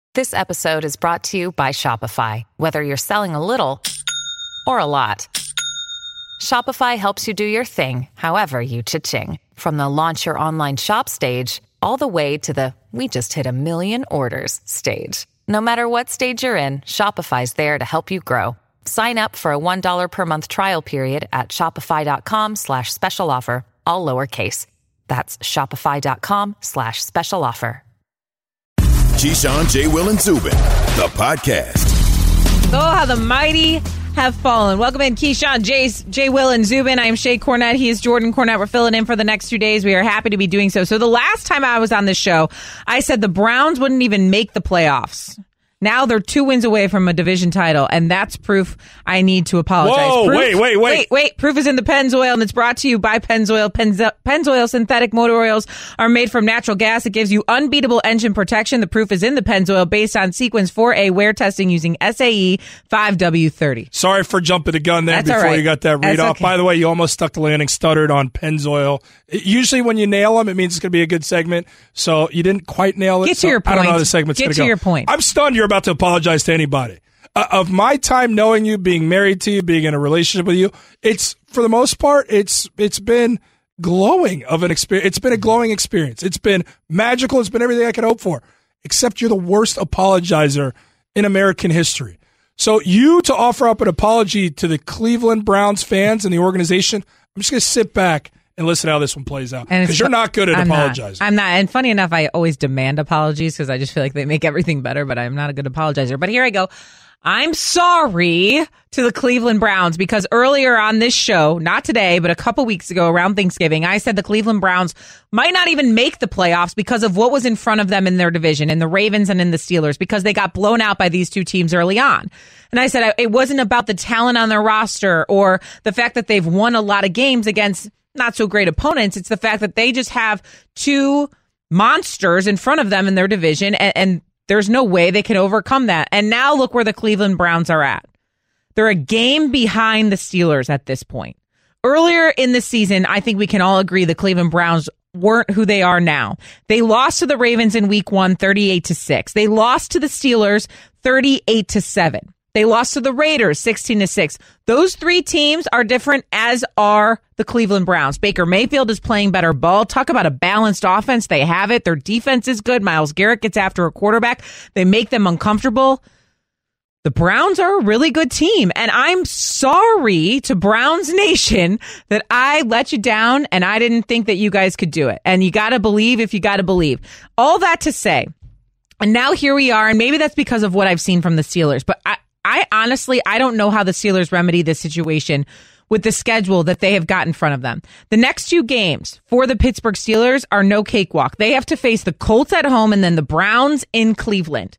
This episode is brought to you by Shopify. Whether you're selling a little or a lot, Shopify helps you do your thing, however you cha-ching. From the launch your online shop stage, all the way to the we just hit 1 million orders stage. No matter what stage you're in, Shopify's there to help you grow. Sign up for a $1 per month trial period at shopify.com/special offer, all lowercase. That's shopify.com/special offer. Keyshawn, J. Will, and Zubin, the podcast. Oh, how the mighty have fallen. Welcome in, Keyshawn, J. Will, and Zubin. I am Shay Cornett. He is Jordan Cornett. We're filling in for the next 2 days. We are happy to be doing so. So the last time I was on this show, I said the Browns wouldn't even make the playoffs. Now they're 2 wins away from a division title, and that's proof I need to apologize. Whoa, wait. Proof is in the Pennzoil, and it's brought to you by Pennzoil. Pennzoil synthetic motor oils are made from natural gas. It gives you unbeatable engine protection. The proof is in the Pennzoil based on Sequence 4A wear testing using SAE 5W30. Sorry for jumping the gun there That's before all right. you got that read That's off. okay. By the way, you almost stuck the landing stuttered on Pennzoil. Usually when you nail them, it means it's going to be a good segment. So you didn't quite nail it. Get to your point. I don't know how the segment's going to go. Get to your point. I'm stunned you're about to apologize to anybody. Of my time knowing you, being married to you, being in a relationship with you, it's, for the most part, it's been glowing of an experience. It's been a glowing experience. It's been magical. It's been everything I could hope for, except you're the worst apologizer in American history. So you to offer up an apology to the Cleveland Browns fans and the organization, I'm just going to sit back and listen to how this one plays out, because you're not good at apologizing. I'm not. And funny enough, I always demand apologies because I just feel like they make everything better, but I'm not a good apologizer. But here I go. I'm sorry to the Cleveland Browns because earlier on this show, not today, but a couple weeks ago around Thanksgiving, I said the Cleveland Browns might not even make the playoffs because of what was in front of them in their division, in the Ravens and in the Steelers, because they got blown out by these two teams early on. And I said it wasn't about the talent on their roster or the fact that they've won a lot of games against not so great opponents. It's the fact that they just have two monsters in front of them in their division, and there's no way they can overcome that. And now look where the Cleveland Browns are at. They're a game behind the Steelers at this point. Earlier in the season, I think we can all agree the Cleveland Browns weren't who they are now. They lost to the Ravens in week 1, 38-6. They lost to the Steelers 38-7. They lost to the Raiders 16-6. Those three teams are different, as are the Cleveland Browns. Baker Mayfield is playing better ball. Talk about a balanced offense. They have it. Their defense is good. Myles Garrett gets after a quarterback. They make them uncomfortable. The Browns are a really good team. And I'm sorry to Browns Nation that I let you down and I didn't think that you guys could do it. And you got to believe if you got to believe. All that to say, and now here we are, and maybe that's because of what I've seen from the Steelers, but I honestly, I don't know how the Steelers remedy this situation with the schedule that they have got in front of them. The next 2 games for the Pittsburgh Steelers are no cakewalk. They have to face the Colts at home and then the Browns in Cleveland.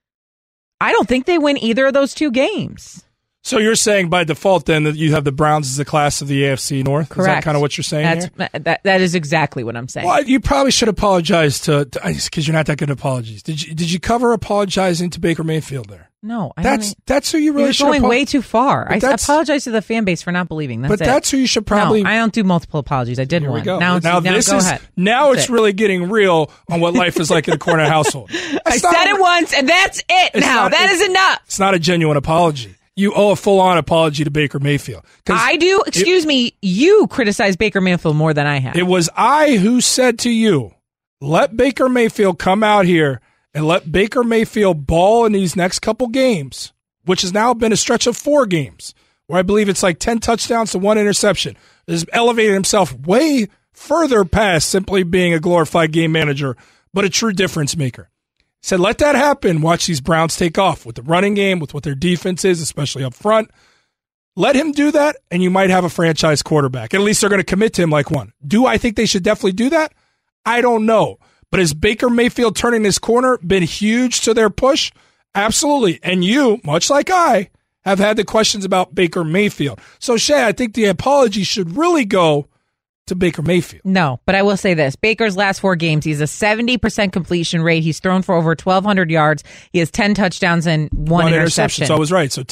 I don't think they win either of those 2 games. So you're saying by default then that you have the Browns as the class of the AFC North? Correct. Is that kind of what you're saying here? That is exactly what I'm saying. Well, you probably should apologize to because you're not that good at apologies. Did you cover apologizing to Baker Mayfield there? No. That's who you really should. You're going way too far. I that's- apologize to the fan base for not believing. That's But that's who you should probably. No, I don't do multiple apologies. I did Here one. we go. Now Now go ahead. Now That's it's it. really getting real on what life is like in the Cornett household. I said it once, and that's it now. That is enough. It's not a genuine apology. You owe a full-on apology to Baker Mayfield. 'Cause I do. Excuse me. You criticize Baker Mayfield more than I have. It was I who said to you, let Baker Mayfield come out here and let Baker Mayfield ball in these next couple games, which has now been a stretch of 4 games, where I believe it's like 10 touchdowns to 1 interception. Has elevated himself way further past simply being a glorified game manager, but a true difference maker. Said, let that happen. Watch these Browns take off with the running game, with what their defense is, especially up front. Let him do that, and you might have a franchise quarterback. At least they're going to commit to him like one. Do I think they should definitely do that? I don't know. But has Baker Mayfield turning this corner been huge to their push? Absolutely. And you, much like I, have had the questions about Baker Mayfield. So, Shay, I think the apology should really go to Baker Mayfield. No, but I will say this. Baker's last 4 games, he's a 70% completion rate. He's thrown for over 1,200 yards. He has 10 touchdowns and one interception. So I was right. So 10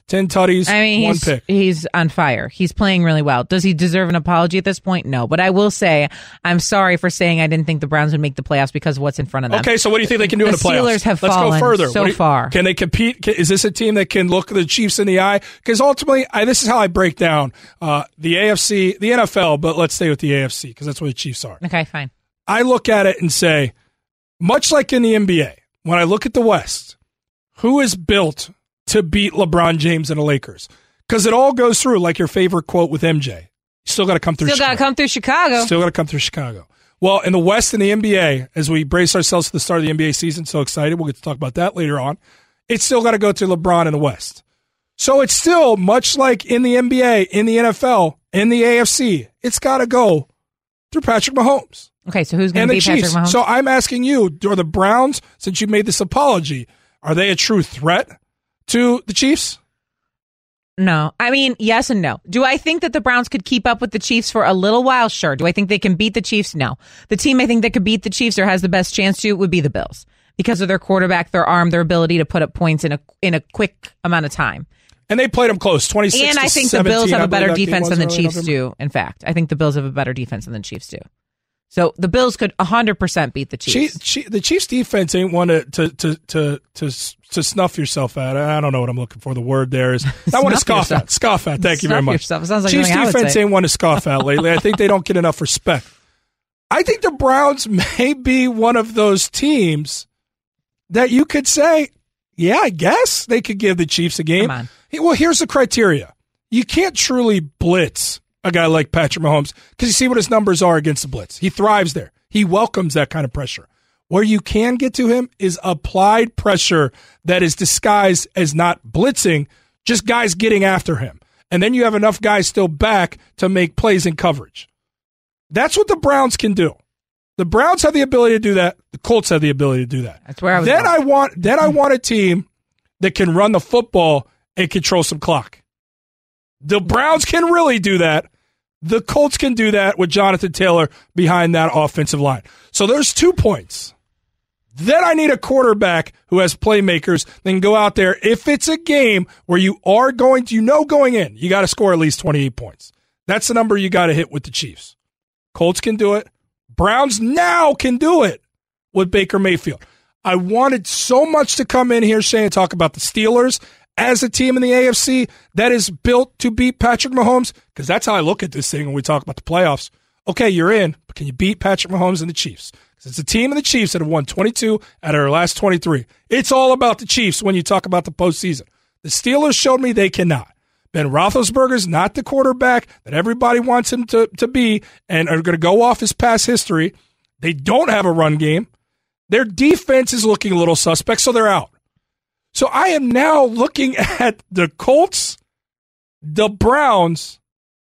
10 tutties, one pick. He's on fire. He's playing really well. Does he deserve an apology at this point? No. But I will say, I'm sorry for saying I didn't think the Browns would make the playoffs because of what's in front of them. Okay, so what do you think they can do in the playoffs? The Steelers have Let's fallen go further. so far. Can they compete? Is this a team that can look the Chiefs in the eye? Because ultimately, this is how I break down the AFC, the NFL, but let's stay with the AFC because that's where the Chiefs are. Okay, fine. I look at it and say, much like in the NBA, when I look at the West, who is built to beat LeBron James and the Lakers? Because it all goes through, like your favorite quote with MJ. You still got to come through Chicago. Still got to come through Chicago. Still got to come through Chicago. Well, in the West and the NBA, as we brace ourselves for the start of the NBA season, so excited, we'll get to talk about that later on, it's still got to go to LeBron in the West. So it's still, much like in the NBA, in the NFL, in the AFC, it's got to go through Patrick Mahomes. Okay, so who's going to beat Patrick Mahomes? So I'm asking you, are the Browns, since you made this apology, are they a true threat to the Chiefs? No. I mean, yes and no. Do I think that the Browns could keep up with the Chiefs for a little while? Sure. Do I think they can beat the Chiefs? No. The team I think that could beat the Chiefs or has the best chance to would be the Bills because of their quarterback, their arm, their ability to put up points in a quick amount of time. And they played them close, 26 And I think the Bills have a better defense than the Chiefs do. In fact, I think the Bills have a better defense than the Chiefs do. So the Bills could 100% beat the Chiefs. The Chiefs' defense ain't one to snuff yourself at. I don't know what I'm looking for. The word there is not one to scoff at. Scoff at. Thank you very much. Yourself. It sounds like Chiefs' defense ain't one to scoff at lately. I think they don't get enough respect. I think the Browns may be one of those teams that you could say, yeah, I guess they could give the Chiefs a game. Come on. Well, here's the criteria. You can't truly blitz a guy like Patrick Mahomes because you see what his numbers are against the blitz. He thrives there. He welcomes that kind of pressure. Where you can get to him is applied pressure that is disguised as not blitzing, just guys getting after him. And then you have enough guys still back to make plays in coverage. That's what the Browns can do. The Browns have the ability to do that. The Colts have the ability to do that. That's where I was Then going. I want a team that can run the football and control some clock. The Browns can really do that. The Colts can do that with Jonathan Taylor behind that offensive line. So there's 2 points. Then I need a quarterback who has playmakers that can go out there. If it's a game where you are going in, you got to score at least 28 points. That's the number you got to hit with the Chiefs. Colts can do it. Browns now can do it with Baker Mayfield. I wanted so much to come in here, Shane, and talk about the Steelers as a team in the AFC that is built to beat Patrick Mahomes, because that's how I look at this thing when we talk about the playoffs. Okay, you're in, but can you beat Patrick Mahomes and the Chiefs? Because it's a team of the Chiefs that have won 22 out of their last 23. It's all about the Chiefs when you talk about the postseason. The Steelers showed me they cannot. Ben Roethlisberger's not the quarterback that everybody wants him to be and are going to go off his past history. They don't have a run game. Their defense is looking a little suspect, so they're out. So I am now looking at the Colts, the Browns,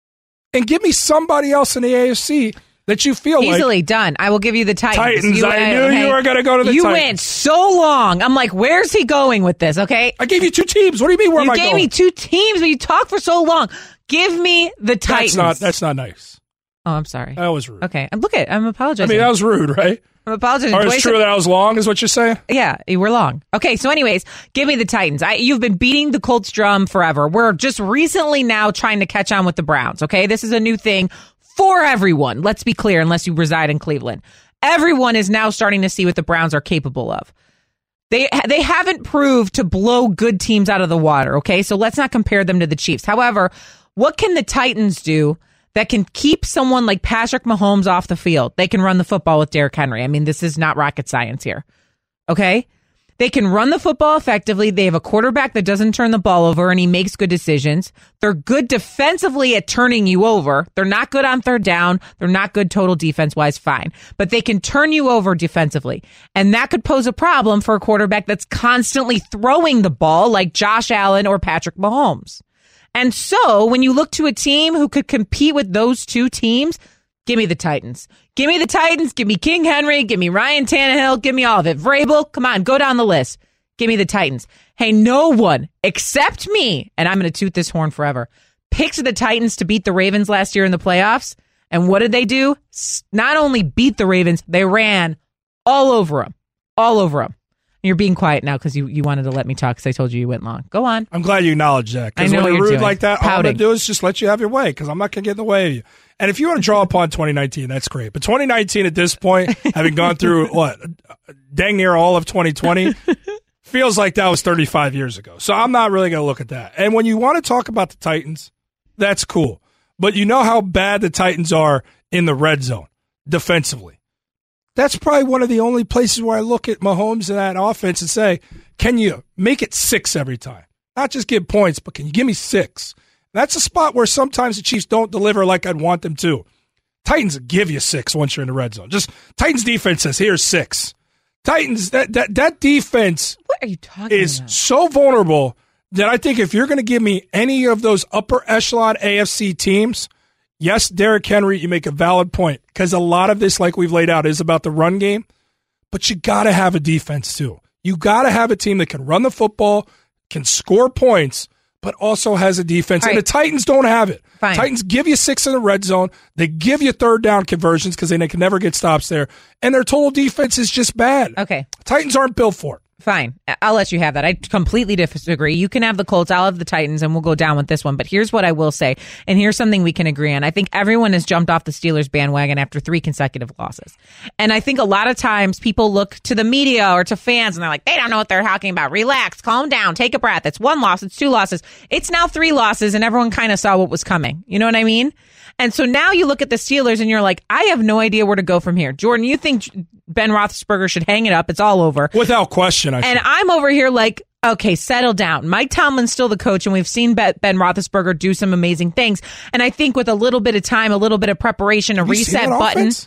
and give me somebody else in the AFC that you feel easily done. I will give you the Titans. I knew you were going to go to the Titans. You went so long. I'm like, where's he going with this? Okay, I gave you 2 teams. What do you mean? Where am I going? You gave me 2 teams, but you talked for so long. Give me the Titans. That's not nice. Oh, I'm sorry. That was rude. Okay, look at. I'm apologizing. I mean, that was rude, right? I'm apologizing. Or it's true that I was long, is what you're saying? Yeah, we're long. Okay, so anyways, give me the Titans. You've been beating the Colts drum forever. We're just recently now trying to catch on with the Browns, okay? This is a new thing for everyone. Let's be clear, unless you reside in Cleveland. Everyone is now starting to see what the Browns are capable of. They haven't proved to blow good teams out of the water, okay? So let's not compare them to the Chiefs. However, what can the Titans do that can keep someone like Patrick Mahomes off the field? They can run the football with Derrick Henry. I mean, this is not rocket science here. Okay? They can run the football effectively. They have a quarterback that doesn't turn the ball over and he makes good decisions. They're good defensively at turning you over. They're not good on third down. They're not good total defense-wise, fine. But they can turn you over defensively. And that could pose a problem for a quarterback that's constantly throwing the ball like Josh Allen or Patrick Mahomes. And so when you look to a team who could compete with those 2 teams, give me the Titans. Give me the Titans. Give me King Henry. Give me Ryan Tannehill. Give me all of it. Vrabel, come on, go down the list. Give me the Titans. Hey, no one except me, and I'm going to toot this horn forever, picked the Titans to beat the Ravens last year in the playoffs. And what did they do? Not only beat the Ravens, they ran all over them. All over them. You're being quiet now because you wanted to let me talk because I told you went long. Go on. I'm glad you acknowledge that. I Because know when what you're you're rude doing. like that, all I'm Pouting. going to do is just let you have your way because I'm not going to get in the way of you. And if you want to draw upon 2019, that's great. But 2019 at this point, having gone through, dang near all of 2020, feels like that was 35 years ago. So I'm not really going to look at that. And when you want to talk about the Titans, that's cool. But you know how bad the Titans are in the red zone defensively. That's probably one of the only places where I look at Mahomes and that offense and say, can you make it 6 every time? Not just give points, but can you give me 6? That's a spot where sometimes the Chiefs don't deliver like I'd want them to. Titans give you 6 once you're in the red zone. Just Titans defense says, here's 6. Titans, that defense What are you talking is about? so vulnerable that I think if you're going to give me any of those upper echelon AFC teams, yes, Derrick Henry, you make a valid point because a lot of this, like we've laid out, is about the run game, but you got to have a defense too. You got to have a team that can run the football, can score points, but also has a defense. All And right. the Titans don't have it. Fine. Titans give you 6 in the red zone. They give you third down conversions because they can never get stops there. And their total defense is just bad. Okay. Titans aren't built for it. Fine. I'll let you have that. I completely disagree. You can have the Colts. I'll have the Titans, and we'll go down with this one. But here's what I will say, and here's something we can agree on. I think everyone has jumped off the Steelers bandwagon after 3 consecutive losses. And I think a lot of times people look to the media or to fans, and they're like, they don't know what they're talking about. Relax, calm down, take a breath. It's 1 loss, it's 2 losses. It's now 3 losses, and everyone kind of saw what was coming. You know what I mean? And so now you look at the Steelers, and you're like, I have no idea where to go from here. Jordan, you think Ben Roethlisberger should hang it up. It's all over. Without question, I And think. I'm over here like, okay, settle down. Mike Tomlin's still the coach, and we've seen Ben Roethlisberger do some amazing things. And I think with a little bit of time, a little bit of preparation, a Have you seen reset that button. offense?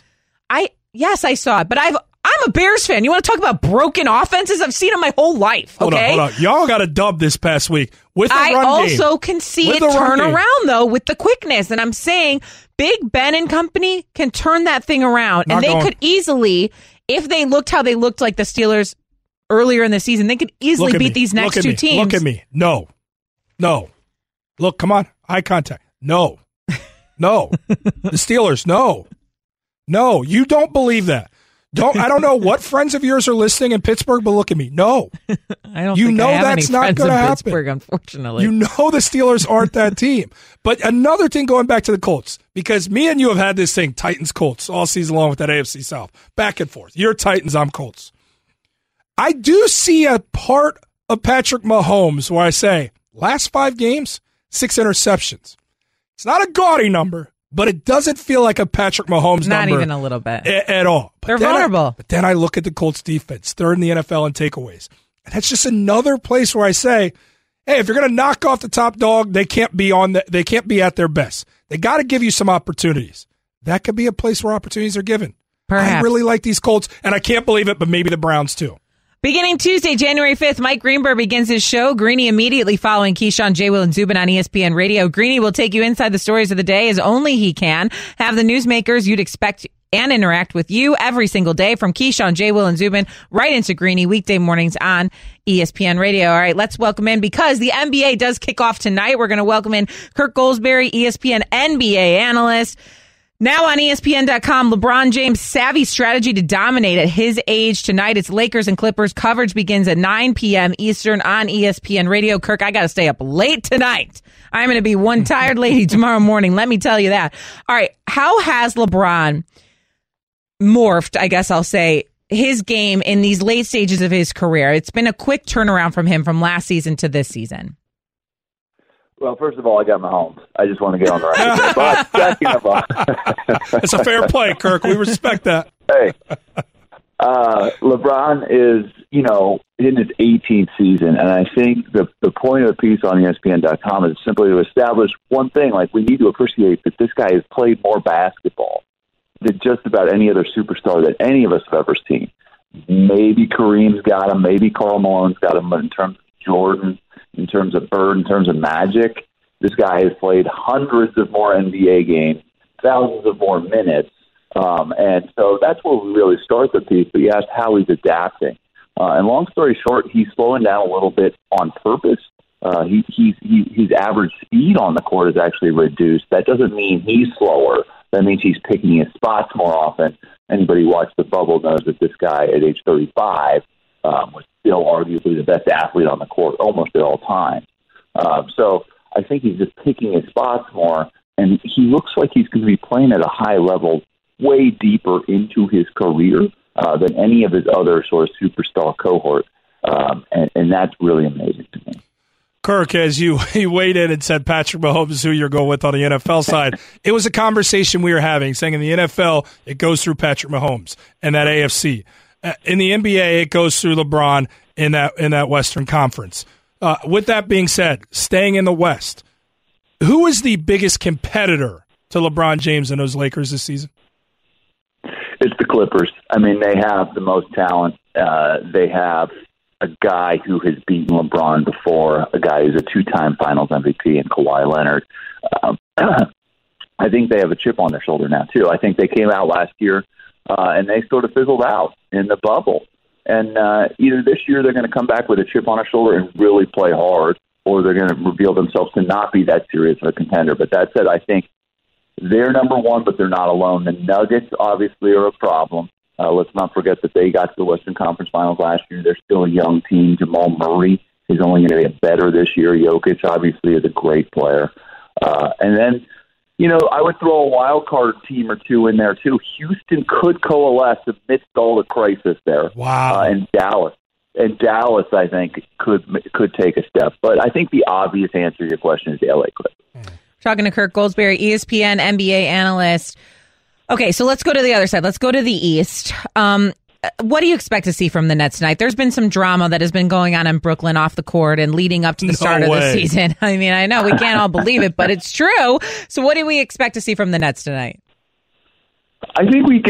Yes, I saw it. But I'm a Bears fan. You want to talk about broken offenses? I've seen them my whole life. Okay. Hold on. Y'all got a dub this past week with the I run also game. can see With it the run turn game. around, though, with the quickness. And I'm saying Big Ben and company can turn that thing around. Not And they going- could easily, if they looked how they looked like the Steelers earlier in the season, they could easily Look at beat me. these next Look at 2 me. teams. Look at me. No. Look, come on. Eye contact. No. The Steelers. No. You don't believe that. I don't know what friends of yours are listening in Pittsburgh, but look at me. No. I don't You think know I have that's any not friends gonna in happen. Pittsburgh, unfortunately. You know the Steelers aren't that team. But another thing going back to the Colts, because me and you have had this thing, Titans-Colts, all season long with that AFC South. Back and forth. You're Titans, I'm Colts. I do see a part of Patrick Mahomes where I say, last 5 games, 6 interceptions. It's not a gaudy number, but it doesn't feel like a Patrick Mahomes Not number even a little bit. at all. But They're then vulnerable. But then I look at the Colts defense, 3rd in the NFL in takeaways. And that's just another place where I say, hey, if you're going to knock off the top dog, they can't be at their best. They got to give you some opportunities. That could be a place where opportunities are given. Perhaps. I really like these Colts, and I can't believe it, but maybe the Browns too. Beginning Tuesday, January 5th, Mike Greenberg begins his show. Greeny immediately following Keyshawn, J. Will, and Zubin on ESPN Radio. Greeny will take you inside the stories of the day as only he can. Have the newsmakers you'd expect and interact with you every single day from Keyshawn, J. Will, and Zubin right into Greeny weekday mornings on ESPN Radio. All right, let's welcome in, because the NBA does kick off tonight. We're going to welcome in Kirk Goldsberry, ESPN NBA analyst. Now on ESPN.com, LeBron James' savvy strategy to dominate at his age tonight. It's Lakers and Clippers. Coverage begins at 9 p.m. Eastern on ESPN Radio. Kirk, I got to stay up late tonight. I'm going to be one tired lady tomorrow morning. Let me tell you that. All right. How has LeBron morphed, I guess I'll say, his game in these late stages of his career? It's been a quick turnaround from him from last season to this season. Well, first of all, I got Mahomes. I just want to get on the record. But second of all, It's a fair play, Kirk. We respect that. hey, LeBron is, in his 18th season, and I think the point of the piece on ESPN.com is simply to establish one thing: like, we need to appreciate that this guy has played more basketball than just about any other superstar that any of us have ever seen. Maybe Kareem's got him, maybe Karl Malone's got him, but in terms of Jordan, in terms of Bird, in terms of Magic, this guy has played hundreds of more NBA games, thousands of more minutes. And so that's where we really start the piece. But you asked how he's adapting. And long story short, he's slowing down a little bit on purpose. His average speed on the court is actually reduced. That doesn't mean he's slower. That means he's picking his spots more often. Anybody who watched the bubble knows that this guy at age 35 was still arguably the best athlete on the court almost at all times. So I think he's just picking his spots more, and he looks like he's going to be playing at a high level way deeper into his career than any of his other sort of superstar cohort. And that's really amazing to me. Kirk, as you weighed in and said Patrick Mahomes is who you're going with on the NFL side, it was a conversation we were having, saying in the NFL, it goes through Patrick Mahomes and that AFC. In the NBA, it goes through LeBron in that Western Conference. With that being said, staying in the West, who is the biggest competitor to LeBron James and those Lakers this season? It's the Clippers. I mean, they have the most talent. They have a guy who has beaten LeBron before, a guy who's a two-time Finals MVP in Kawhi Leonard. I think they have a chip on their shoulder now, too. I think they came out last year, and they sort of fizzled out in the bubble. And either this year they're going to come back with a chip on their shoulder and really play hard, or they're going to reveal themselves to not be that serious of a contender. But that said, I think they're number one, but they're not alone. The Nuggets obviously are a problem. Let's not forget that they got to the Western Conference Finals last year. They're still a young team. Jamal Murray is only going to get better this year. Jokic obviously is a great player. And then, I would throw a wild card team or two in there too. Houston could coalesce amidst all the crisis there. Wow. And Dallas, I think, could take a step. But I think the obvious answer to your question is the LA Clippers. Talking to Kirk Goldsberry, ESPN NBA analyst. Okay, so let's go to the other side. Let's go to the East. What do you expect to see from the Nets tonight? There's been some drama that has been going on in Brooklyn off the court and leading up to the start of the season. I mean, I know we can't all believe it, but it's true. So what do we expect to see from the Nets tonight? I think we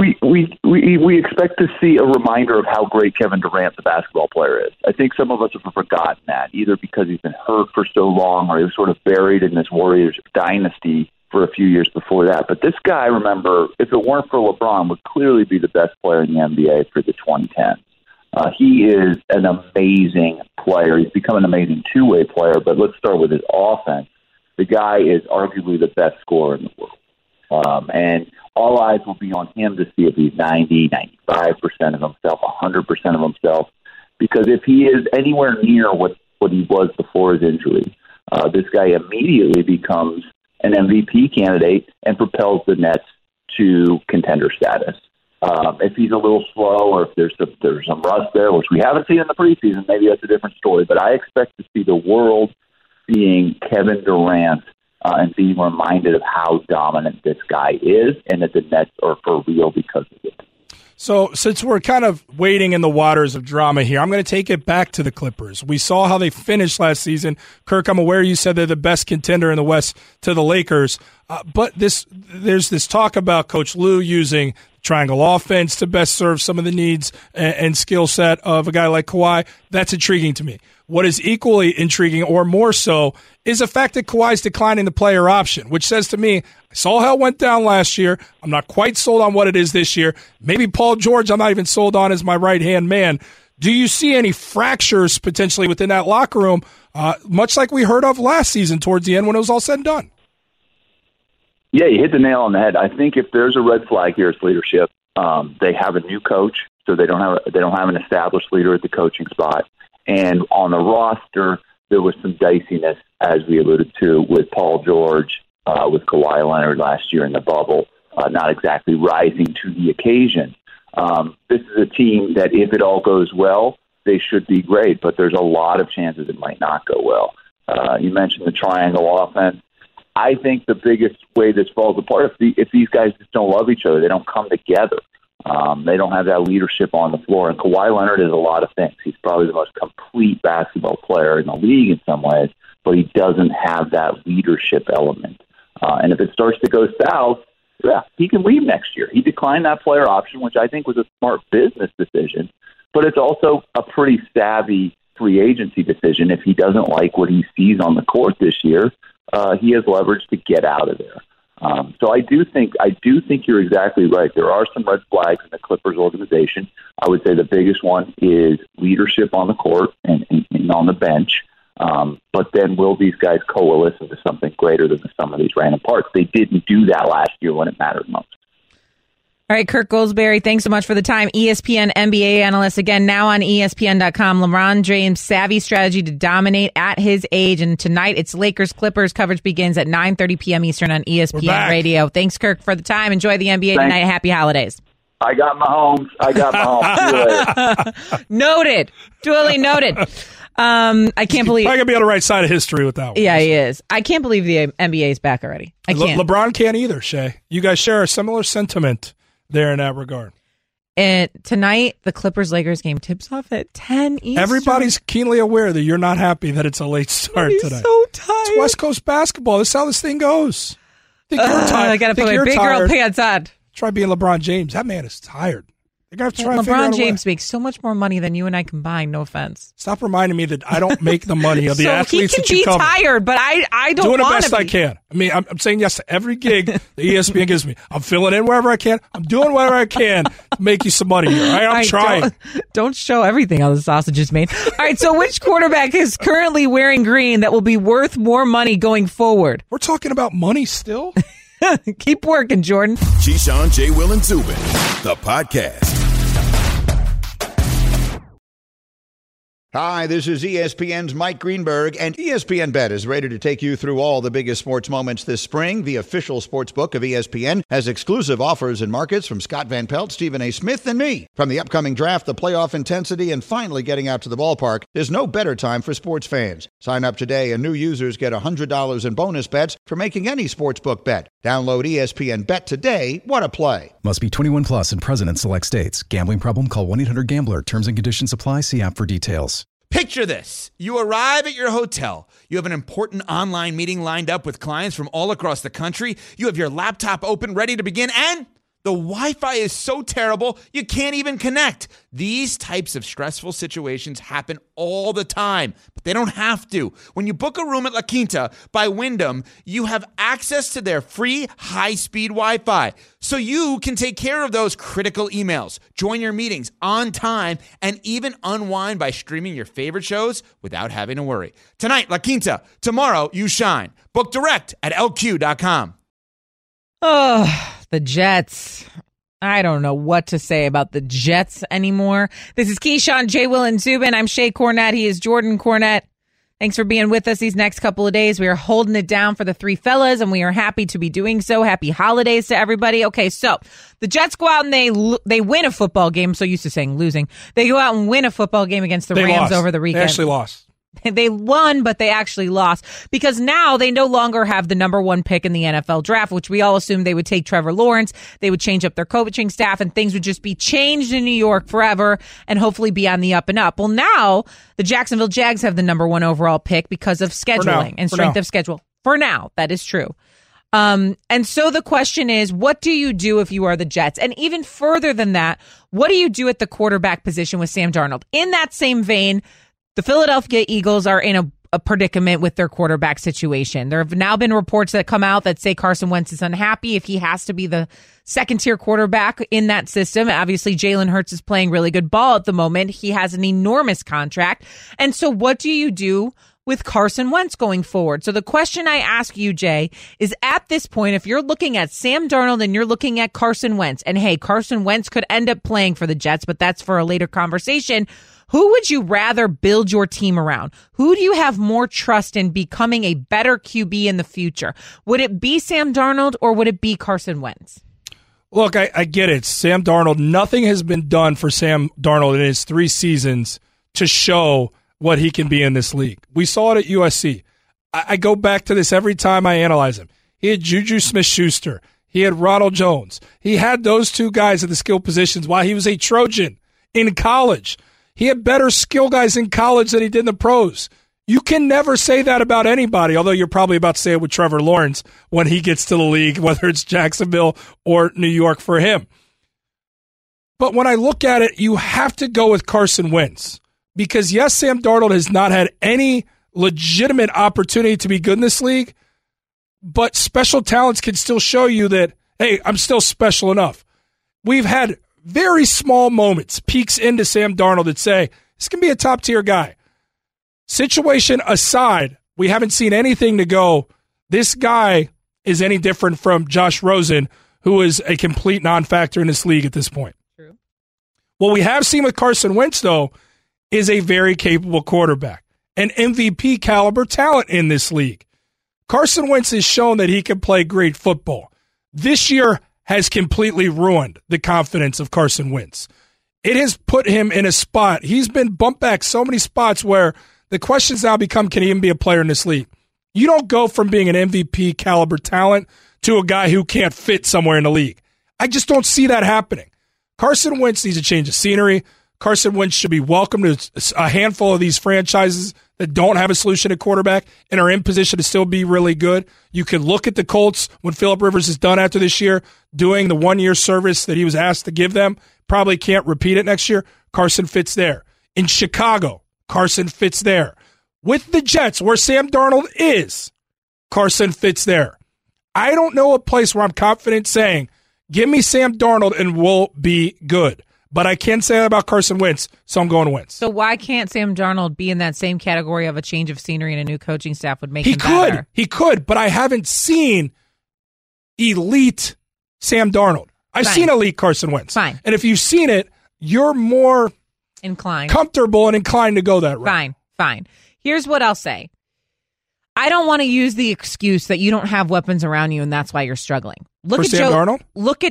expect to see a reminder of how great Kevin Durant, the basketball player, is. I think some of us have forgotten that, either because he's been hurt for so long or he was sort of buried in this Warriors dynasty for a few years before that. But this guy, remember, if it weren't for LeBron, would clearly be the best player in the NBA for the 2010s. He is an amazing player. He's become an amazing two-way player, but let's start with his offense. The guy is arguably the best scorer in the world. And all eyes will be on him to see if he's 90, 95% of himself, 100% of himself. Because if he is anywhere near what he was before his injury, this guy immediately becomes an MVP candidate and propels the Nets to contender status. If he's a little slow or if there's some rust there, which we haven't seen in the preseason, maybe that's a different story. But I expect to see the world seeing Kevin Durant and being reminded of how dominant this guy is and that the Nets are for real because of it. So since we're kind of wading in the waters of drama here, I'm going to take it back to the Clippers. We saw how they finished last season. Kirk, I'm aware you said they're the best contender in the West to the Lakers. But there's this talk about Coach Lue using triangle offense to best serve some of the needs and skill set of a guy like Kawhi. That's intriguing to me. What is equally intriguing, or more so, is the fact that Kawhi's declining the player option, which says to me, I saw how it went down last year. I'm not quite sold on what it is this year. Maybe Paul George, I'm not even sold on as my right-hand man. Do you see any fractures potentially within that locker room, much like we heard of last season towards the end when it was all said and done? Yeah, you hit the nail on the head. I think if there's a red flag here, it's leadership. They have a new coach, so they don't have an established leader at the coaching spot. And on the roster, there was some diciness, as we alluded to, with Paul George, with Kawhi Leonard last year in the bubble, not exactly rising to the occasion. This is a team that, if it all goes well, they should be great, but there's a lot of chances it might not go well. You mentioned the triangle offense. I think the biggest way this falls apart, if these guys just don't love each other, they don't come together. They don't have that leadership on the floor. And Kawhi Leonard is a lot of things. He's probably the most complete basketball player in the league in some ways, but he doesn't have that leadership element. And if it starts to go south, yeah, he can leave next year. He declined that player option, which I think was a smart business decision, but it's also a pretty savvy free agency decision. If he doesn't like what he sees on the court this year, he has leverage to get out of there. So I do think you're exactly right. There are some red flags in the Clippers organization. I would say the biggest one is leadership on the court and on the bench. But then will these guys coalesce into something greater than the sum of these random parts? They didn't do that last year when it mattered most. All right, Kirk Goldsberry, thanks so much for the time. ESPN NBA analyst, again, now on ESPN.com. LeBron James' savvy strategy to dominate at his age. And tonight, it's Lakers-Clippers. Coverage begins at 9:30 p.m. Eastern on ESPN Radio. Thanks, Kirk, for the time. Enjoy the NBA tonight. Happy holidays. I got Mahomes. See you later. Noted. Duly noted. I can't believe... I can be on the right side of history with that one. Yeah, he is. I can't believe the NBA is back already. I can't. LeBron can't either, Shay. You guys share a similar sentiment there in that regard. And tonight, the Clippers-Lakers game tips off at 10 Eastern. Everybody's keenly aware that you're not happy that it's a late start today. So tired. It's West Coast basketball. This is how this thing goes. Think you're tired. I got to put my big girl pants on. Try being LeBron James. That man is tired. You're gonna have to try and LeBron James makes so much more money than you and I combined. No offense. Stop reminding me that I don't make the money of the athletes that you cover. He can be tired, but I don't want to be. Doing the best I can. I mean, I'm saying yes to every gig that ESPN gives me. I'm filling in wherever I can. I'm doing whatever I can to make you some money here. Right? I'm trying. Don't show everything how the sausage is made. All right, so which quarterback is currently wearing green that will be worth more money going forward? We're talking about money still? Keep working, Jordan. Keyshawn, J. Will, and Zubin, the podcast. Hi, this is ESPN's Mike Greenberg, and ESPN Bet is ready to take you through all the biggest sports moments this spring. The official sports book of ESPN has exclusive offers and markets from Scott Van Pelt, Stephen A. Smith, and me. From the upcoming draft, the playoff intensity, and finally getting out to the ballpark, there's no better time for sports fans. Sign up today, and new users get $100 in bonus bets for making any sportsbook bet. Download ESPN Bet today. What a play. Must be 21 plus and present in select states. Gambling problem? Call 1-800-GAMBLER. Terms and conditions apply. See app for details. Picture this. You arrive at your hotel. You have an important online meeting lined up with clients from all across the country. You have your laptop open, ready to begin, and the Wi-Fi is so terrible, you can't even connect. These types of stressful situations happen all the time, but they don't have to. When you book a room at La Quinta by Wyndham, you have access to their free high-speed Wi-Fi, so you can take care of those critical emails, join your meetings on time, and even unwind by streaming your favorite shows without having to worry. Tonight, La Quinta. Tomorrow, you shine. Book direct at LQ.com. Oh, the Jets. I don't know what to say about the Jets anymore. This is Keyshawn, J. Will, and Zubin. I'm Shay Cornett. He is Jordan Cornett. Thanks for being with us these next couple of days. We are holding it down for the three fellas, and we are happy to be doing so. Happy holidays to everybody. Okay, so the Jets go out and they win a football game. I'm so used to saying losing. They go out and win a football game against the Rams over the weekend. They actually lost. They won, but they actually lost because now they no longer have the number one pick in the NFL draft, which we all assumed they would take Trevor Lawrence. They would change up their coaching staff and things would just be changed in New York forever and hopefully be on the up and up. Well, now the Jacksonville Jags have the number one overall pick because of scheduling and strength of schedule. For now, that is true. And so the question is, what do you do if you are the Jets? And even further than that, what do you do at the quarterback position with Sam Darnold? In that same vein, the Philadelphia Eagles are in a predicament with their quarterback situation. There have now been reports that come out that say Carson Wentz is unhappy if he has to be the second-tier quarterback in that system. Obviously, Jalen Hurts is playing really good ball at the moment. He has an enormous contract. And so what do you do with Carson Wentz going forward? So the question I ask you, Jay, is at this point, if you're looking at Sam Darnold and you're looking at Carson Wentz, and hey, Carson Wentz could end up playing for the Jets, but that's for a later conversation. Who would you rather build your team around? Who do you have more trust in becoming a better QB in the future? Would it be Sam Darnold or would it be Carson Wentz? Look, I get it. Sam Darnold, nothing has been done for Sam Darnold in his 3 seasons to show what he can be in this league. We saw it at USC. I go back to this every time I analyze him. He had Juju Smith-Schuster. He had Ronald Jones. He had those 2 guys at the skill positions while he was a Trojan in college. He had better skill guys in college than he did in the pros. You can never say that about anybody, although you're probably about to say it with Trevor Lawrence when he gets to the league, whether it's Jacksonville or New York for him. But when I look at it, you have to go with Carson Wentz. Because, yes, Sam Darnold has not had any legitimate opportunity to be good in this league, but special talents can still show you that, hey, I'm still special enough. We've had very small moments, peeks into Sam Darnold that say, this can be a top-tier guy. Situation aside, we haven't seen anything to go, this guy is any different from Josh Rosen, who is a complete non-factor in this league at this point. True. What we have seen with Carson Wentz, though, is a very capable quarterback, an MVP caliber talent in this league. Carson Wentz has shown that he can play great football. This year has completely ruined the confidence of Carson Wentz. It has put him in a spot. He's been bumped back so many spots where the questions now become, can he even be a player in this league? You don't go from being an MVP caliber talent to a guy who can't fit somewhere in the league. I just don't see that happening. Carson Wentz needs a change of scenery. Carson Wentz should be welcome to a handful of these franchises that don't have a solution at quarterback and are in position to still be really good. You can look at the Colts when Phillip Rivers is done after this year, doing the 1-year service that he was asked to give them. Probably can't repeat it next year. Carson fits there. In Chicago, Carson fits there. With the Jets, where Sam Darnold is, Carson fits there. I don't know a place where I'm confident saying, give me Sam Darnold and we'll be good. But I can say that about Carson Wentz, so I'm going Wentz. So why can't Sam Darnold be in that same category of a change of scenery and a new coaching staff would make him better? He could, but I haven't seen elite Sam Darnold. I've seen elite Carson Wentz. Fine. And if you've seen it, you're more comfortable and inclined to go that route. Fine. Here's what I'll say. I don't want to use the excuse that you don't have weapons around you and that's why you're struggling. For Sam Darnold? Look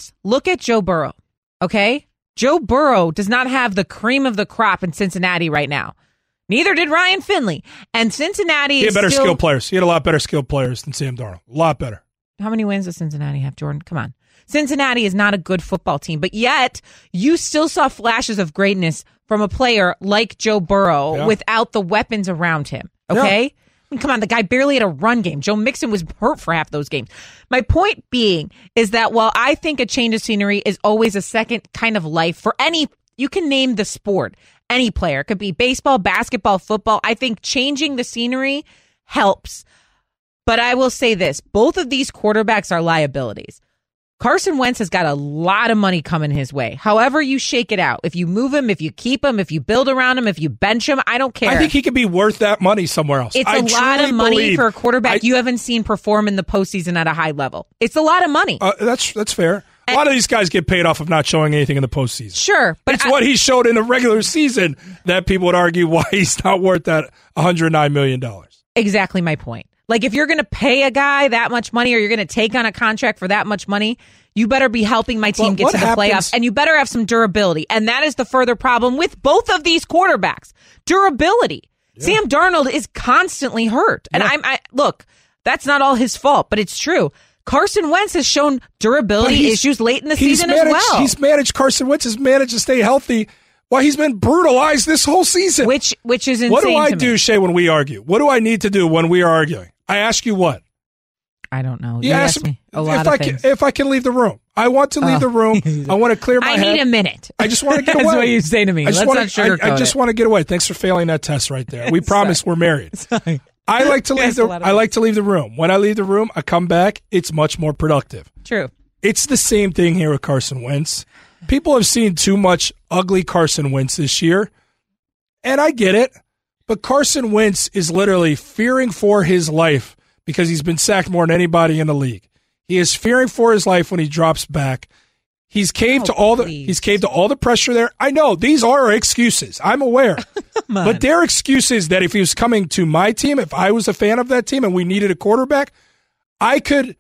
at Joe Burrow, okay? Joe Burrow does not have the cream of the crop in Cincinnati right now. Neither did Ryan Finley. And Cincinnati He had better skilled players. He had a lot better skilled players than Sam Darnold. A lot better. How many wins does Cincinnati have, Jordan? Come on. Cincinnati is not a good football team, but yet you still saw flashes of greatness from a player like Joe Burrow without the weapons around him, okay? Yeah. I mean, come on, the guy barely had a run game. Joe Mixon was hurt for half those games. My point being is that while I think a change of scenery is always a second kind of life for any, you can name the sport, any player. It could be baseball, basketball, football. I think changing the scenery helps. But I will say this, both of these quarterbacks are liabilities. Carson Wentz has got a lot of money coming his way. However you shake it out, if you move him, if you keep him, if you build around him, if you bench him, I don't care. I think he could be worth that money somewhere else. It's a lot of money for a quarterback you haven't seen perform in the postseason at a high level. It's a lot of money. That's fair. A lot of these guys get paid off of not showing anything in the postseason. Sure. But it's what he showed in the regular season that people would argue why he's not worth that $109 million. Exactly my point. Like, if you're going to pay a guy that much money or you're going to take on a contract for that much money, you better be helping my team get to the playoffs, and you better have some durability. And that is the further problem with both of these quarterbacks. Durability. Yeah. Sam Darnold is constantly hurt. And look, that's not all his fault, but it's true. Carson Wentz has shown durability issues late in the season as well. Carson Wentz has managed to stay healthy while he's been brutalized this whole season. Which is insane. What do I do, Shay, when we argue? What do I need to do when we are arguing? I ask you what? I don't know. You ask me a lot of things. If I can leave the room. I want to leave the room. I want to clear my head. I need a minute. I just want to get away. That's what you say to me. Let's not sugarcoat I just want to get away. Thanks for failing that test right there. We promise we're married. I like to leave the room. When I leave the room, I come back. It's much more productive. True. It's the same thing here with Carson Wentz. People have seen too much ugly Carson Wentz this year, and I get it. But Carson Wentz is literally fearing for his life because he's been sacked more than anybody in the league. He is fearing for his life when he drops back. He's caved to all the pressure there. I know these are excuses. I'm aware. But they're excuses that if he was coming to my team, if I was a fan of that team and we needed a quarterback, I could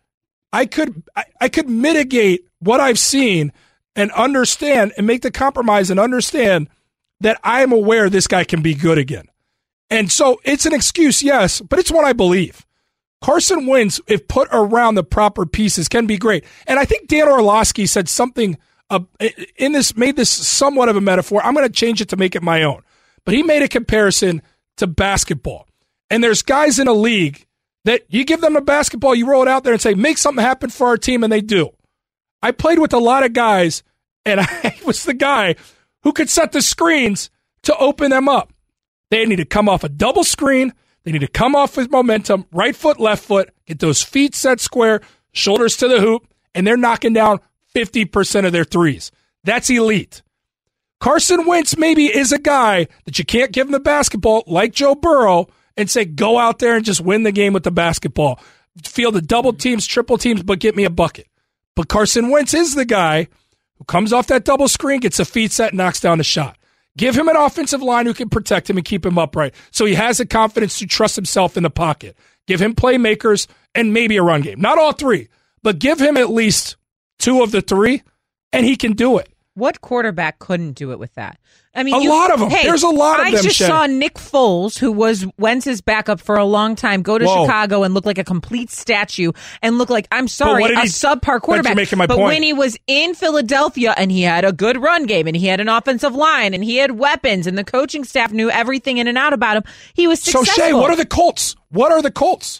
mitigate what I've seen and understand and make the compromise and understand that I'm aware this guy can be good again. And so it's an excuse, yes, but it's what I believe. Carson Wentz, if put around the proper pieces, can be great. And I think Dan Orlovsky said something made this somewhat of a metaphor. I'm going to change it to make it my own. But he made a comparison to basketball. And there's guys in a league that you give them a basketball, you roll it out there and say, make something happen for our team, and they do. I played with a lot of guys, and I was the guy who could set the screens to open them up. They need to come off a double screen. They need to come off with momentum, right foot, left foot, get those feet set square, shoulders to the hoop, and they're knocking down 50% of their threes. That's elite. Carson Wentz maybe is a guy that you can't give him the basketball like Joe Burrow and say, go out there and just win the game with the basketball. Field the double teams, triple teams, but get me a bucket. But Carson Wentz is the guy who comes off that double screen, gets a feed set, knocks down the shot. Give him an offensive line who can protect him and keep him upright so he has the confidence to trust himself in the pocket. Give him playmakers and maybe a run game. Not all three, but give him at least 2 of the 3, and he can do it. What quarterback couldn't do it with that? I mean, a lot of them. There's a lot of them. I just saw Nick Foles, who was Wentz's backup for a long time, go to Chicago and look like a complete statue and look like, I'm sorry, a subpar quarterback. But when he was in Philadelphia and he had a good run game and he had an offensive line and he had weapons and the coaching staff knew everything in and out about him, he was successful. So, Shay, what are the Colts? What are the Colts?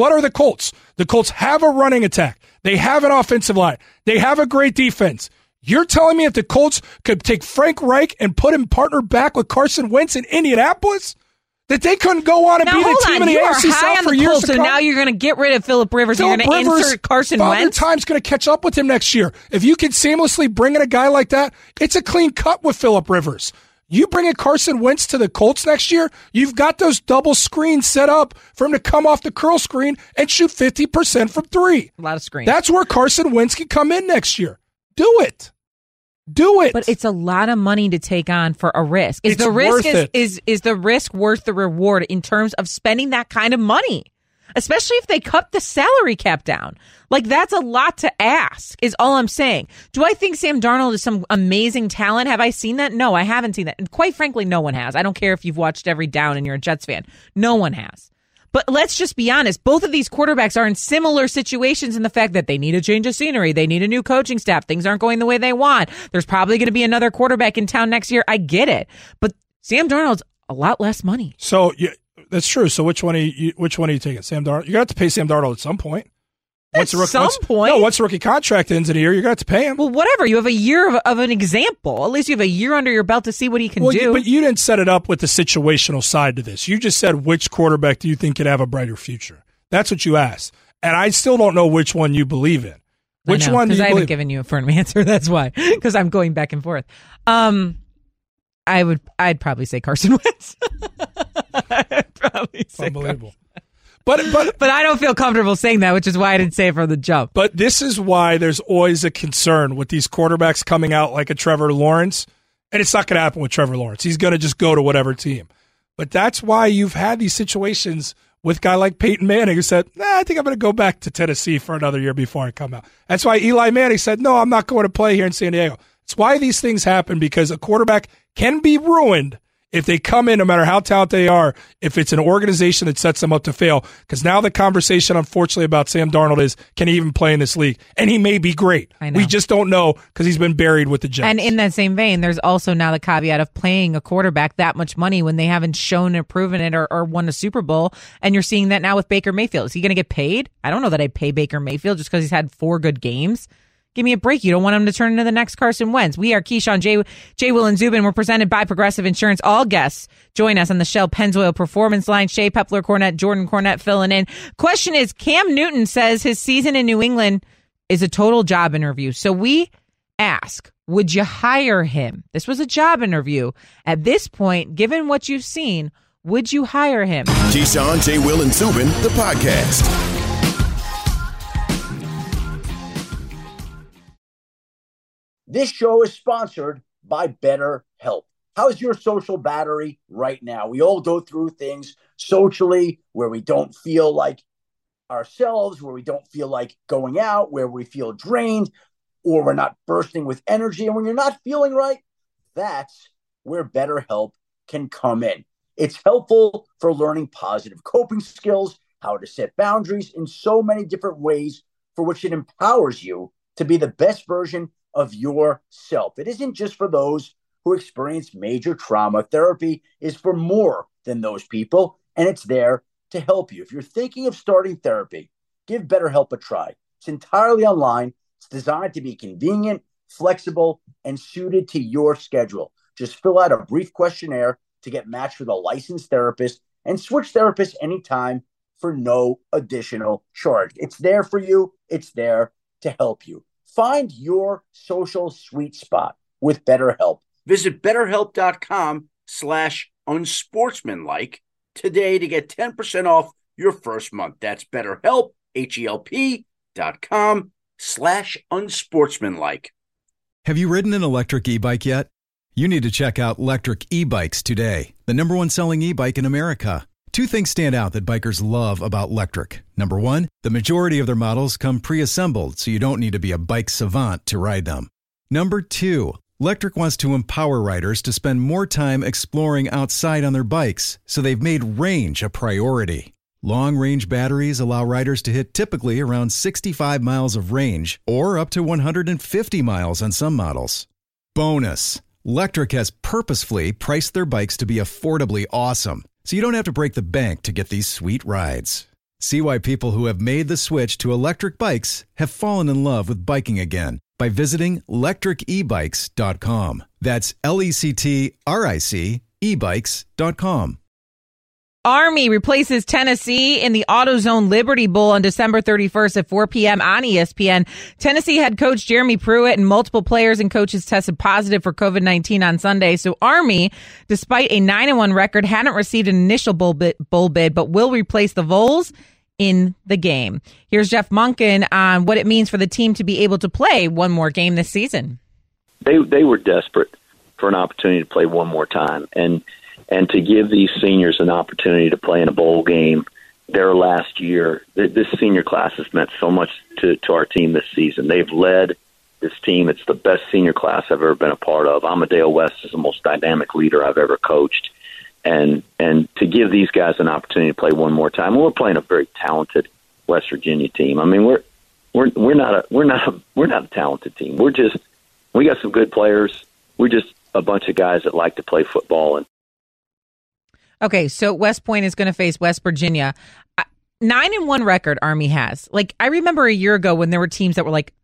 The Colts have a running attack. They have an offensive line. They have a great defense. You're telling me if the Colts could take Frank Reich and put him partner back with Carson Wentz in Indianapolis, that they couldn't go on and be the team in the AFC South for years to come? So now you're going to get rid of Phillip Rivers. You're going to insert Carson Wentz. Father Time's going to catch up with him next year. If you can seamlessly bring in a guy like that, it's a clean cut with Phillip Rivers. You bring in Carson Wentz to the Colts next year, you've got those double screens set up for him to come off the curl screen and shoot 50% from 3. A lot of screens. That's where Carson Wentz can come in next year. Do it. But it's a lot of money to take on for a risk. Is the risk worth the reward in terms of spending that kind of money? Especially if they cut the salary cap down. Like, that's a lot to ask, is all I'm saying. Do I think Sam Darnold is some amazing talent? Have I seen that? No, I haven't seen that. And quite frankly, no one has. I don't care if you've watched every down and you're a Jets fan. No one has. But let's just be honest. Both of these quarterbacks are in similar situations in the fact that they need a change of scenery. They need a new coaching staff. Things aren't going the way they want. There's probably going to be another quarterback in town next year. I get it. But Sam Darnold's a lot less money. So, yeah, that's true. So which one are you taking? Sam Darnold? You're going to have to pay Sam Darnold at some point. Once the rookie contract ends in a year, you're going to have to pay him. Well, whatever. You have a year of an example. At least you have a year under your belt to see what he can do. But you didn't set it up with the situational side to this. You just said, which quarterback do you think could have a brighter future? That's what you asked. And I still don't know which one you believe in. Which one do you believe? Because I haven't given you a firm answer. That's why. Because I'm going back and forth. I'd probably say Carson Wentz. I'd probably say unbelievable. But I don't feel comfortable saying that, which is why I didn't say it from the jump. But this is why there's always a concern with these quarterbacks coming out like a Trevor Lawrence. And it's not going to happen with Trevor Lawrence. He's going to just go to whatever team. But that's why you've had these situations with a guy like Peyton Manning who said, I think I'm going to go back to Tennessee for another year before I come out. That's why Eli Manning said, no, I'm not going to play here in San Diego. It's why these things happen, because a quarterback can be ruined if they come in, no matter how talented they are, if it's an organization that sets them up to fail. Because now the conversation, unfortunately, about Sam Darnold is, can he even play in this league? And he may be great. I know. We just don't know because he's been buried with the Jets. And in that same vein, there's also now the caveat of paying a quarterback that much money when they haven't shown or proven it or won a Super Bowl. And you're seeing that now with Baker Mayfield. Is he going to get paid? I don't know that I'd pay Baker Mayfield just because he's had 4 good games. Give me a break. You don't want him to turn into the next Carson Wentz. We are Keyshawn, J. Will, and Zubin. We're presented by Progressive Insurance. All guests join us on the Shell Pennzoil Performance Line. Shea Pepler, Cornett, Jordan Cornett filling in. Question is, Cam Newton says his season in New England is a total job interview. So we ask, would you hire him? This was a job interview. At this point, given what you've seen, would you hire him? Keyshawn, J. Will, and Zubin, the podcast. This show is sponsored by BetterHelp. How's your social battery right now? We all go through things socially where we don't feel like ourselves, where we don't feel like going out, where we feel drained, or we're not bursting with energy. And when you're not feeling right, that's where BetterHelp can come in. It's helpful for learning positive coping skills, how to set boundaries in so many different ways, for which it empowers you to be the best version of yourself. It isn't just for those who experience major trauma. Therapy is for more than those people, and it's there to help you. If you're thinking of starting therapy, give BetterHelp a try. It's entirely online. It's designed to be convenient, flexible, and suited to your schedule. Just fill out a brief questionnaire to get matched with a licensed therapist and switch therapists anytime for no additional charge. It's there for you. It's there to help you. Find your social sweet spot with BetterHelp. Visit BetterHelp.com/unsportsmanlike today to get 10% off your first month. That's BetterHelp, HELP.com /unsportsmanlike. Have you ridden an electric e-bike yet? You need to check out Lectric E-Bikes today, the #1 selling e-bike in America. Two things stand out that bikers love about Lectric. Number one, the majority of their models come pre-assembled, so you don't need to be a bike savant to ride them. Number two, Lectric wants to empower riders to spend more time exploring outside on their bikes, so they've made range a priority. Long-range batteries allow riders to hit typically around 65 miles of range, or up to 150 miles on some models. Bonus, Lectric has purposefully priced their bikes to be affordably awesome, so you don't have to break the bank to get these sweet rides. See why people who have made the switch to electric bikes have fallen in love with biking again by visiting lectricebikes.com. That's LECTRIC ebikes.com. Army replaces Tennessee in the AutoZone Liberty Bowl on December 31st at 4 p.m. on ESPN. Tennessee head coach Jeremy Pruitt and multiple players and coaches tested positive for COVID-19 on Sunday. So Army, despite a 9-1 record, hadn't received an initial bowl bid, but will replace the Vols in the game. Here's Jeff Monken on what it means for the team to be able to play one more game this season. They were desperate for an opportunity to play one more time, and to give these seniors an opportunity to play in a bowl game their last year. This senior class has meant so much to our team this season. They've led this team. It's the best senior class I've ever been a part of. Amadeo West is the most dynamic leader I've ever coached. And to give these guys an opportunity to play one more time, we're playing a very talented West Virginia team. I mean, we're not a talented team. We got some good players. We're just a bunch of guys that like to play football. And okay, so West Point is going to face West Virginia. 9-1 record Army has. Like, I remember a year ago when there were teams that were like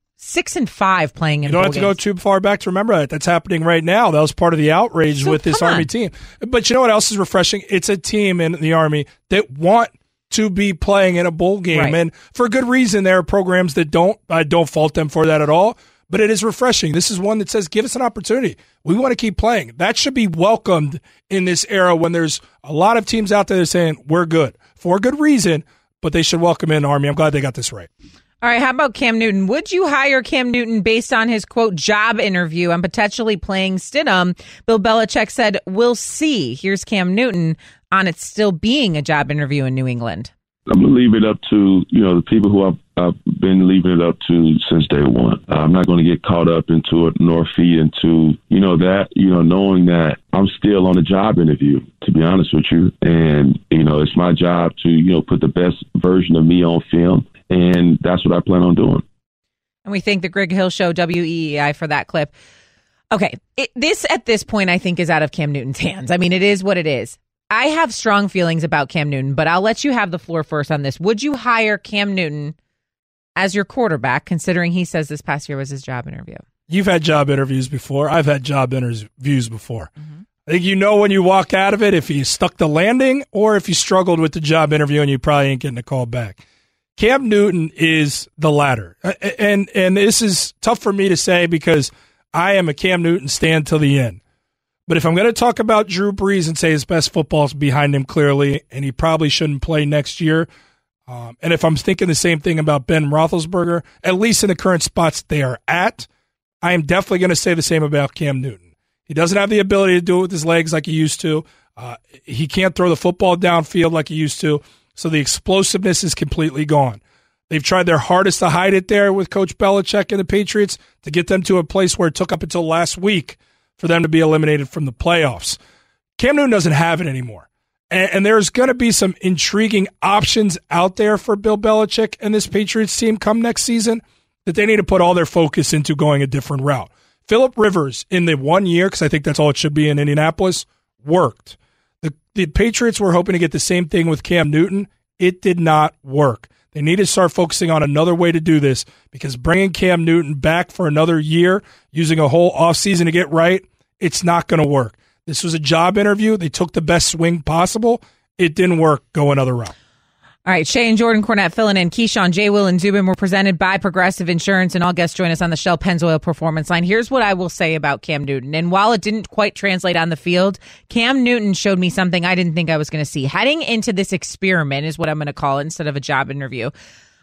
6-5 playing in You don't have to go too far back to remember that. That's happening right now. That was part of the outrage with this Army team. But you know what else is refreshing? It's a team in the Army that want to be playing in a bowl game. Right. And for good reason, there are programs that don't. I don't fault them for that at all. But it is refreshing. This is one that says, give us an opportunity. We want to keep playing. That should be welcomed in this era when there's a lot of teams out there that are saying, we're good. For good reason, but they should welcome in Army. I'm glad they got this right. All right, how about Cam Newton? Would you hire Cam Newton based on his, quote, job interview and potentially playing Stidham? Bill Belichick said, we'll see. Here's Cam Newton on it still being a job interview in New England. I'm going to leave it up to, the people who I've been leaving it up to since day one. I'm not going to get caught up into it nor feed into, knowing that I'm still on a job interview, to be honest with you. And, it's my job to, put the best version of me on film. And that's what I plan on doing. And we thank the Greg Hill Show, WEEI, for that clip. Okay, this at this point, I think, is out of Cam Newton's hands. I mean, it is what it is. I have strong feelings about Cam Newton, but I'll let you have the floor first on this. Would you hire Cam Newton as your quarterback, considering he says this past year was his job interview? You've had job interviews before. I've had job interviews before. Mm-hmm. I think when you walk out of it if you stuck the landing or if you struggled with the job interview and you probably ain't getting a call back. Cam Newton is the latter. And this is tough for me to say because I am a Cam Newton stan till the end. But if I'm going to talk about Drew Brees and say his best football is behind him clearly, and he probably shouldn't play next year, and if I'm thinking the same thing about Ben Roethlisberger, at least in the current spots they are at, I am definitely going to say the same about Cam Newton. He doesn't have the ability to do it with his legs like he used to. He can't throw the football downfield like he used to, so the explosiveness is completely gone. They've tried their hardest to hide it there with Coach Belichick and the Patriots to get them to a place where it took up until last week for them to be eliminated from the playoffs. Cam Newton doesn't have it anymore. And there's going to be some intriguing options out there for Bill Belichick and this Patriots team come next season that they need to put all their focus into going a different route. Phillip Rivers in the 1 year, because I think that's all it should be in Indianapolis, worked. The Patriots were hoping to get the same thing with Cam Newton. It did not work. They need to start focusing on another way to do this because bringing Cam Newton back for another year, using a whole offseason to get right, it's not going to work. This was a job interview. They took the best swing possible. It didn't work. Go another route. All right, Shay and Jordan Cornette filling in. Keyshawn, J. Will, and Zubin were presented by Progressive Insurance, and all guests join us on the Shell Pennzoil Performance Line. Here's what I will say about Cam Newton. And while it didn't quite translate on the field, Cam Newton showed me something I didn't think I was going to see. Heading into this experiment is what I'm going to call it instead of a job interview.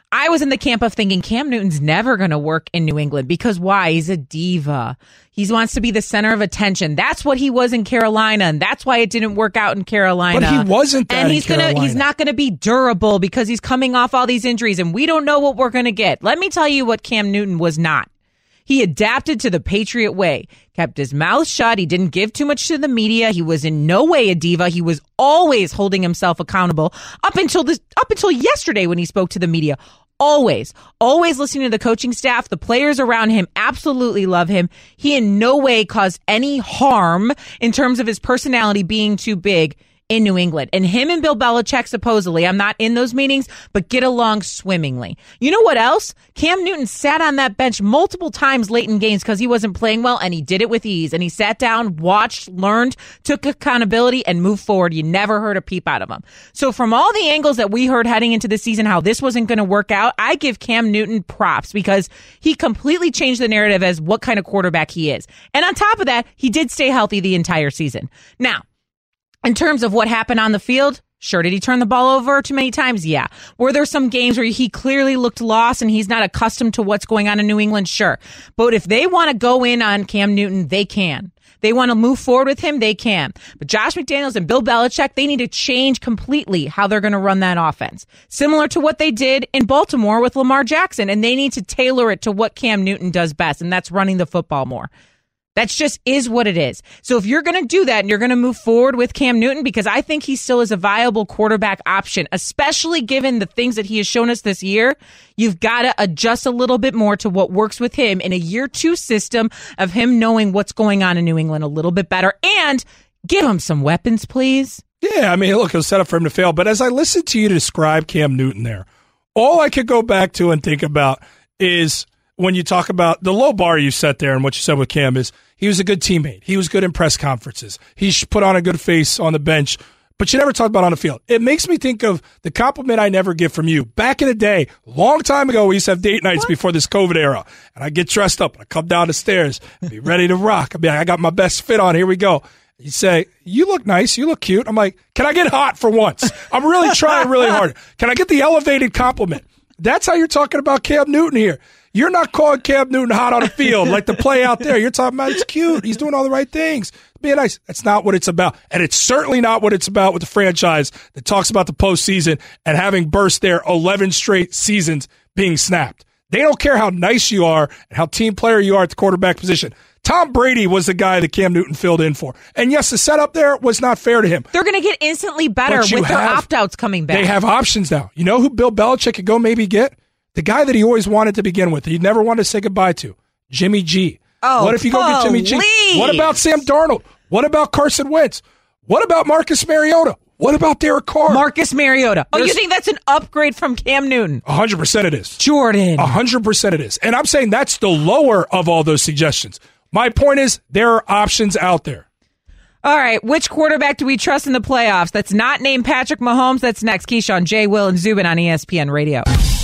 I was in the camp of thinking Cam Newton's never going to work in New England because why? He's a diva. He wants to be the center of attention. That's what he was in Carolina, and that's why it didn't work out in Carolina. But he wasn't that and he's not going to be durable because he's coming off all these injuries, and we don't know what we're going to get. Let me tell you what Cam Newton was not. He adapted to the Patriot way, kept his mouth shut. He didn't give too much to the media. He was in no way a diva. He was always holding himself accountable up until yesterday when he spoke to the media. Always listening to the coaching staff. The players around him absolutely love him. He in no way caused any harm in terms of his personality being too big in New England. And him and Bill Belichick, supposedly, I'm not in those meetings, but get along swimmingly. You know what else? Cam Newton sat on that bench multiple times late in games because he wasn't playing well, and he did it with ease. And he sat down, watched, learned, took accountability, and moved forward. You never heard a peep out of him. So from all the angles that we heard heading into the season, how this wasn't going to work out, I give Cam Newton props because he completely changed the narrative as what kind of quarterback he is. And on top of that, he did stay healthy the entire season. Now, in terms of what happened on the field, sure. Did he turn the ball over too many times? Yeah. Were there some games where he clearly looked lost and he's not accustomed to what's going on in New England? Sure. But if they want to go in on Cam Newton, they can. They want to move forward with him, they can. But Josh McDaniels and Bill Belichick, they need to change completely how they're going to run that offense. Similar to what they did in Baltimore with Lamar Jackson. And they need to tailor it to what Cam Newton does best, and that's running the football more. That's just is what it is. So if you're going to do that and you're going to move forward with Cam Newton, because I think he still is a viable quarterback option, especially given the things that he has shown us this year, you've got to adjust a little bit more to what works with him in a year 2 system of him knowing what's going on in New England a little bit better, and give him some weapons, please. Yeah, I mean, look, it was set up for him to fail. But as I listened to you describe Cam Newton there, all I could go back to and think about is when you talk about the low bar you set there and what you said with Cam is he was a good teammate. He was good in press conferences. He put on a good face on the bench, but you never talked about on the field. It makes me think of the compliment I never get from you. Back in the day, long time ago, we used to have date nights before this COVID era, and I get dressed up. I come down the stairs, be ready to rock. I'd be like, I got my best fit on. Here we go. You say, you look nice. You look cute. I'm like, can I get hot for once? I'm really trying really hard. Can I get the elevated compliment? That's how you're talking about Cam Newton here. You're not calling Cam Newton hot on the field like the play out there. You're talking about it's cute. He's doing all the right things. Being nice. That's not what it's about. And it's certainly not what it's about with the franchise that talks about the postseason and having burst their 11 straight seasons being snapped. They don't care how nice you are and how team player you are at the quarterback position. Tom Brady was the guy that Cam Newton filled in for. And yes, the setup there was not fair to him. They're going to get instantly better with their opt-outs coming back. They have options now. You know who Bill Belichick could go maybe get? The guy that he always wanted to begin with, he never wanted to say goodbye to, Jimmy G. Oh, what if you go get Jimmy G? What about Sam Darnold? What about Carson Wentz? What about Marcus Mariota? What about Derek Carr? Marcus Mariota. Oh, you think that's an upgrade from Cam Newton? 100% it is. Jordan. 100% it is. And I'm saying that's the lower of all those suggestions. My point is there are options out there. All right, which quarterback do we trust in the playoffs that's not named Patrick Mahomes? That's next. Keyshawn, J. Will, and Zubin on ESPN Radio.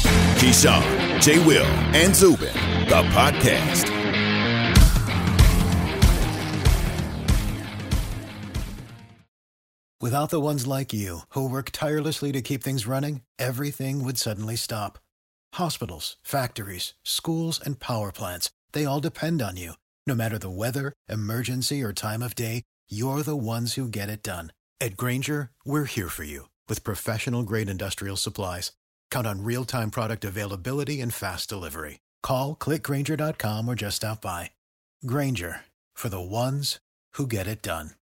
Keyshawn, J. Will, and Zubin, the podcast. Without the ones like you, who work tirelessly to keep things running, everything would suddenly stop. Hospitals, factories, schools, and power plants, they all depend on you. No matter the weather, emergency, or time of day, you're the ones who get it done. At Grainger, we're here for you with professional-grade industrial supplies. Count on real-time product availability and fast delivery. Call, click Grainger.com, or just stop by. Grainger, for the ones who get it done.